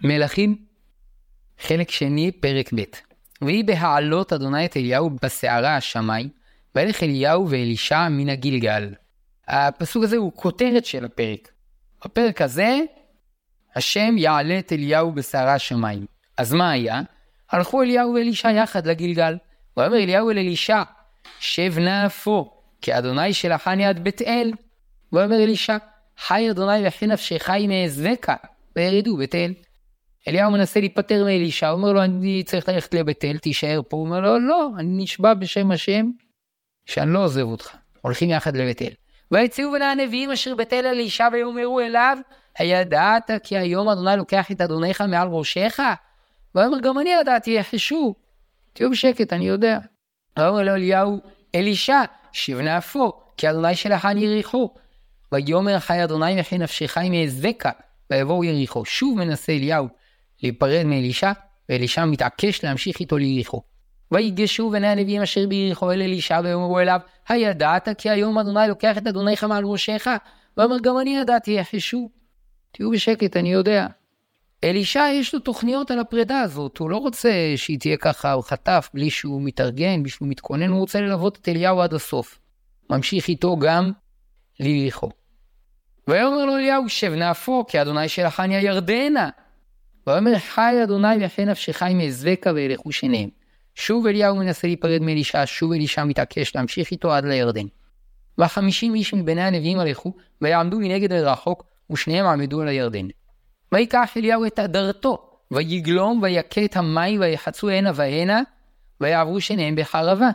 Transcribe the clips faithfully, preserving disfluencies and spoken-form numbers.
מלכים, חלק שני, פרק ב'. והיא בהעלות אדוני את אליהו בסערה השמיים, והלך אליהו ואלישע מן הגילגל. הפסוק הזה הוא כותרת של הפרק. בפרק הזה, השם יעלה את אליהו בסערה השמיים. אז מה היה? הלכו אליהו ואלישע יחד לגילגל. ואומר אליהו אל אלישע, שב נא פה, כי אדוני שלחני עד בית אל. ואומר אלישע, חי אדוני וכי נפשך אם אעזבך, וירדו בית אל. אליהו מנסה להיפטר מאלישע, הוא אומר לו, אני צריך ללכת לבית אל, תישאר פה. הוא אומר לו, לא, אני נשבע בשם השם, שאני לא עוזב אותך. הולכים יחד לבית אל. ויצאו בין הנביאים אשר בית אל אלישע, ויאמרו אליו, הידעת כי היום אדוני לוקח את אדוניך מעל ראשך? ואומר, גם אני ידעתי, יחשו. תהיו בשקט, אני יודע. ואומר לו אליהו, אלישע, שב נא פה, כי אדוני שלחני יריחו. ויאמר חי אדוני וכי נפשך אם אעזבך, ויבואו יריחו. שוב מנסה אליהו להיפרד מאלישע, ואלישע מתעקש להמשיך איתו ליריחו. ויגשו בני הנביאים אשר ביריחו אל אלישע, ואומרו אליו, הידעת כי היום אדוני לוקח את אדוניך מעל ראשך? ואומר, גם אני ידעתי, יחשו. תהיו בשקט, אני יודע. אלישע יש לו תוכניות על הפרידה הזאת, הוא לא רוצה שהיא תהיה ככה, הוא חטף בלי שהוא מתארגן, בלי שהוא מתכונן, הוא רוצה ללוות את אליהו עד הסוף. ממשיך איתו גם ליריחו. ויאמר לו אליהו, שב נא פה, כי אדוני שלחני הירדנה. ואומר, חי אדוני וכי נפשך אם אעזבך, וילכו שניהם. שוב אליהו מנסה להיפרד מאלישע, שוב אלישע מתעקש להמשיך איתו עד לירדן. והחמישים איש מבני הנביאים הלכו, ויעמדו מנגד הרחוק, ושניהם עמדו על הירדן. ויקח אליהו את אדרתו, ויגלום ויכה את המים, ויחצו הנה והנה, ויעברו שניהם בחרבה.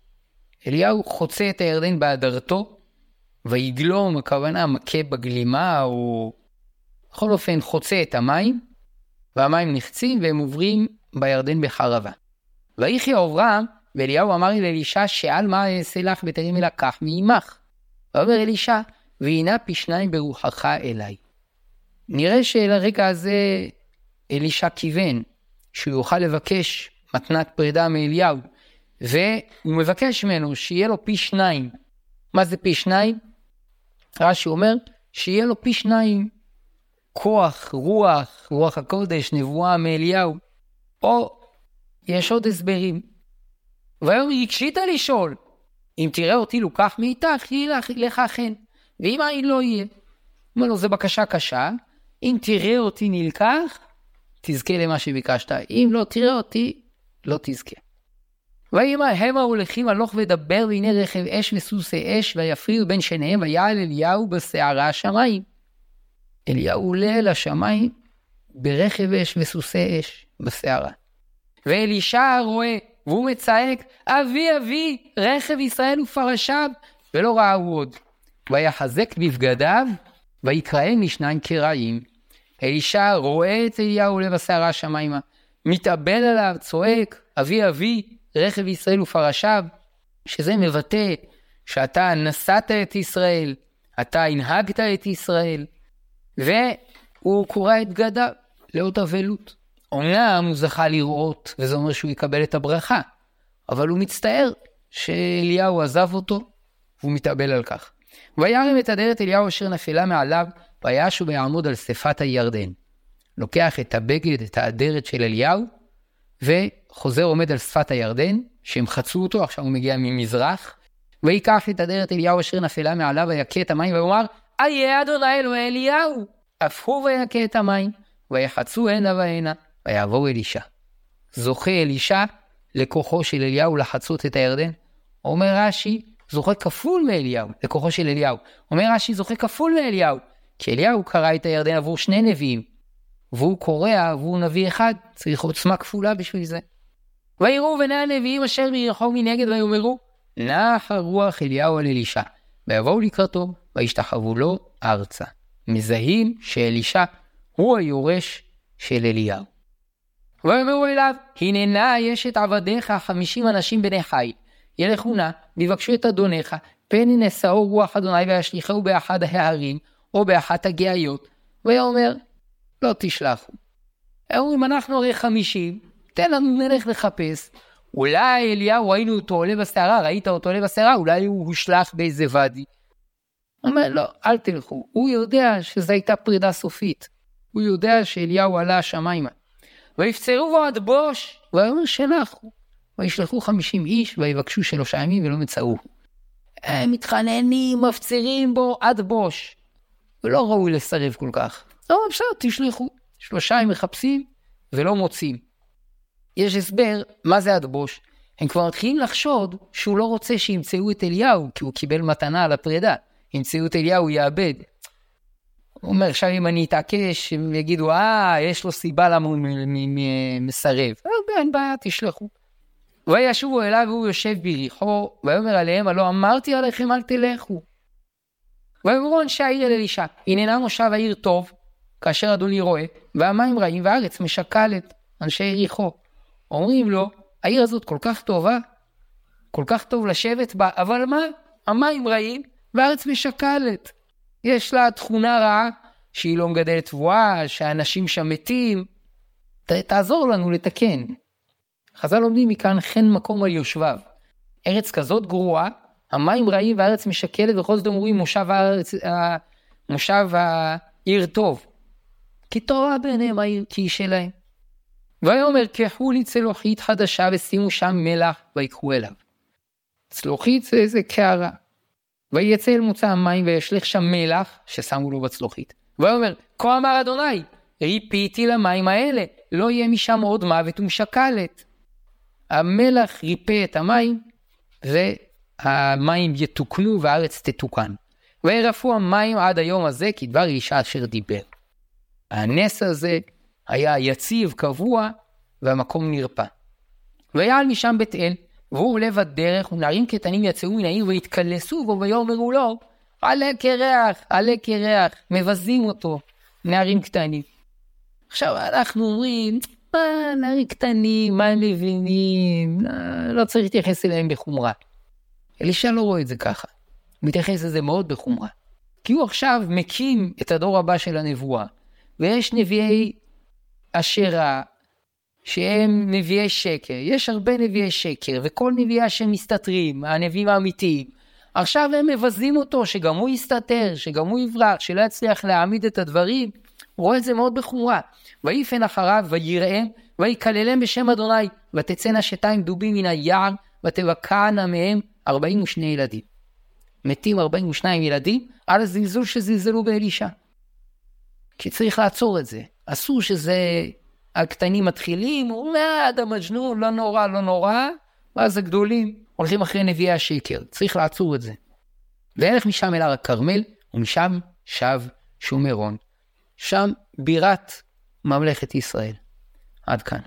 אליהו חוצה את הירדן באדרתו, ויגלום, הכוונה מכה בגלימה, או בכל אופן חוצה את המים, והמים נחצים והם עוברים בירדן בחרבה. ויחי עוברם, ואליהו אמר אל אלישע, שאל מה אעשה לך בטרם אלקח מעמך. ואומר אלישע, והנה פי שניים ברוחך אליי. נראה שלרגע הזה אלישע כיוון, שהוא יוכל לבקש מתנת פרידה מאליהו, והוא מבקש ממנו שיהיה לו פי שניים. מה זה פי שניים? רש"י אומר שיהיה לו פי שניים כוח, רוח, רוח הקודש, נבואה מאליהו, או יש עוד הסברים. והיום היא הקשית לשאול, אם תראה אותי לוקח מאיתך, יהיה לך חן, ואם אין לא יהיה. אומר לו, זה בקשה קשה, אם תראה אותי נלקח, תזכה למה שביקשת, אם לא תראה אותי, לא תזכה. ויאמר המה הולכים הלוך ודבר, והנה רכב אש וסוסי אש, ויפרידו בין שניהם, ויעל אליהו בסערה השמיים. אליהו עולה אל השמיים, ברכב אש וסוסי אש, בסערה. ואלישע רואה, והוא מצעק, אבי אבי, רכב ישראל ופרשיו, ולא ראו עוד. ויחזק בבגדיו, ויקראם לשניים קרעים. אלישע רואה את אליהו עולה בסערה השמיימה, מתאבל עליו, צועק, אבי אבי, רכב ישראל ופרשיו, שזה מבטא שאתה נשאת את ישראל, אתה הנהגת את ישראל, והוא קורא את בגדיו לאות אבלות. אומנם הוא זכה לראות, וזה אומר שהוא יקבל את הברכה, אבל הוא מצטער שאליהו עזב אותו, והוא מתאבל על כך. וירם את אדרת אליהו אשר נפלה מעליו, וישוב ויעמוד על שפת הירדן. לוקח את הבגד, את האדרת של אליהו, וחוזר עומד על שפת הירדן, שהם חצו אותו, עכשיו הוא מגיע ממזרח, ויקח את אדרת אליהו אשר נפלה מעליו, ויכה את המים, ואומר, איה אדוני אלוהי אליהו, אף הוא ויכה את המים, ויחצו הנה והנה, ויעבור אלישע. זוכה אלישע לכוחו של אליהו לחצות את הירדן. אומר רש"י, זוכה כפול מאליהו, לכוחו של אליהו. אומר רש"י, זוכה כפול מאליהו, כי אליהו קרא את הירדן עבור שני נביאים, והוא קורא עבור נביא אחד, צריך עוצמה כפולה בשביל זה. ויראו בני הנביאים אשר ביריחו מנגד, ויאמרו, נח הרוח אליהו על אלישע, ויבואו לקראתו, וישתחוו לו ארצה. מזהים שאלישע הוא היורש של אליהו. ואומרו אליו, הנה נא יש את עבדיך חמישים אנשים בני חיל, ילכו נא, ויבקשו את אדונך, פן ינשאו רוח אדוני וישליחהו באחד ההרים, או באחת הגאיות. ויאמר, לא תשלחו. אומרים, אנחנו הרי חמישים, תן לנו נלך לחפש. אולי אליהו, ראינו אותו עולה בסערה, ראית אותו עולה בסערה, אולי הוא הושלח באיזה ואדי. אומר, לא, אל תלכו. הוא יודע שזו הייתה פרידה סופית. הוא יודע שאליהו עלה השמיימה. ויפצרו בו עד בוש, ויאמר שלחו. וישלחו חמישים איש, ויבקשו שלושה ימים ולא מצאו. הם מתחננים, מפצירים בו עד בוש. ולא ראוי לסרב כל כך. לא, בסדר, תשלחו. שלושה הם מחפשים ולא מוצאים. יש הסבר, מה זה עד בוש? הם כבר מתחילים לחשוד שהוא לא רוצה שימצאו את אליהו, כי הוא קיבל מתנה על הפרידה. ימצאו את אליהו, הוא יאבד. הוא אומר, עכשיו אם אני אתעקש, הם יגידו, אה, יש לו סיבה למה הוא מסרב. אין בעיה, תשלחו. וישובו אליו והוא יושב ביריחו, ויאמר עליהם, הלא אמרתי עליכם אל תלכו. ויאמרו אנשי העיר אל אלישע, הננה מושב העיר טוב, כאשר אדוני רואה, והמים רעים והארץ משקלת, אנשי יריחו. אומרים לו, העיר הזאת כל כך טובה, כל כך טוב לשבת בה, אבל מה? המים רעים והארץ משקלת. יש לה תכונה רעה, שהיא לא מגדלת תבואה, שהאנשים שם מתים. ת, תעזור לנו לתקן. חז"ל לומדים מכאן חן מקום על יושביו. ארץ כזאת גרועה, המים רעים והארץ משקלת, וכל זאת אומרים מושב הארץ, מושב העיר טוב. כי טובה בעיניהם העיר, כי היא שלהם. ויאמר קחו לי צלוחית חדשה ושימו שם מלח ויקחו אליו. צלוחית זה איזה קערה. ויצא אל מוצא המים וישלך שם מלח ששמו לו בצלוחית. ויאמר כה אמר אדוני ריפיתי למים האלה לא יהיה משם עוד מוות ומשקלת. המלח ריפא את המים והמים יתוקנו והארץ תתוקן. וירפו המים עד היום הזה כדבר אלישע אשר דיבר. הנס הזה היה יציב, קבוע, והמקום נרפא. ויעל משם בית אל, והוא לב הדרך, ונערים קטנים יצאו מן העיר והתקלסו בו, ויאמרו לו, עלה קרח, עלה קרח, מבזים אותו, נערים קטנים. עכשיו אנחנו אומרים, מה נערים קטנים, מה הם מבינים, לא צריך להתייחס אליהם בחומרה. אלישע לא רואה את זה ככה, הוא מתייחס לזה מאוד בחומרה. כי הוא עכשיו מקים את הדור הבא של הנבואה, ויש נביאי אשרה, שהם נביאי שקר. יש הרבה נביאי שקר, וכל נביאי השם מסתתרים, הנביאים האמיתיים. עכשיו הם מבזים אותו, שגם הוא יסתתר, שגם הוא יברח, שלא יצליח להעמיד את הדברים. הוא רואה את זה מאוד בחומרה. ויפן אחריו, ויראם, ויקללם בשם אדוני, ותצאנה שתיים דובים מן היער, ותבקענה מהם ארבעים ושני ילדים. מתים ארבעים ושניים ילדים, על הזלזול שזלזלו באלישע. כי צריך לעצור את זה. אסור שזה הקטנים מתחילים, הוא אומר, אדם מג'נון, לא נורא, לא נורא, ואז הגדולים הולכים אחרי נביאי השקר. צריך לעצור את זה. והלך משם אל הר הכרמל, ומשם שב שומרון. שם בירת ממלכת ישראל. עד כאן.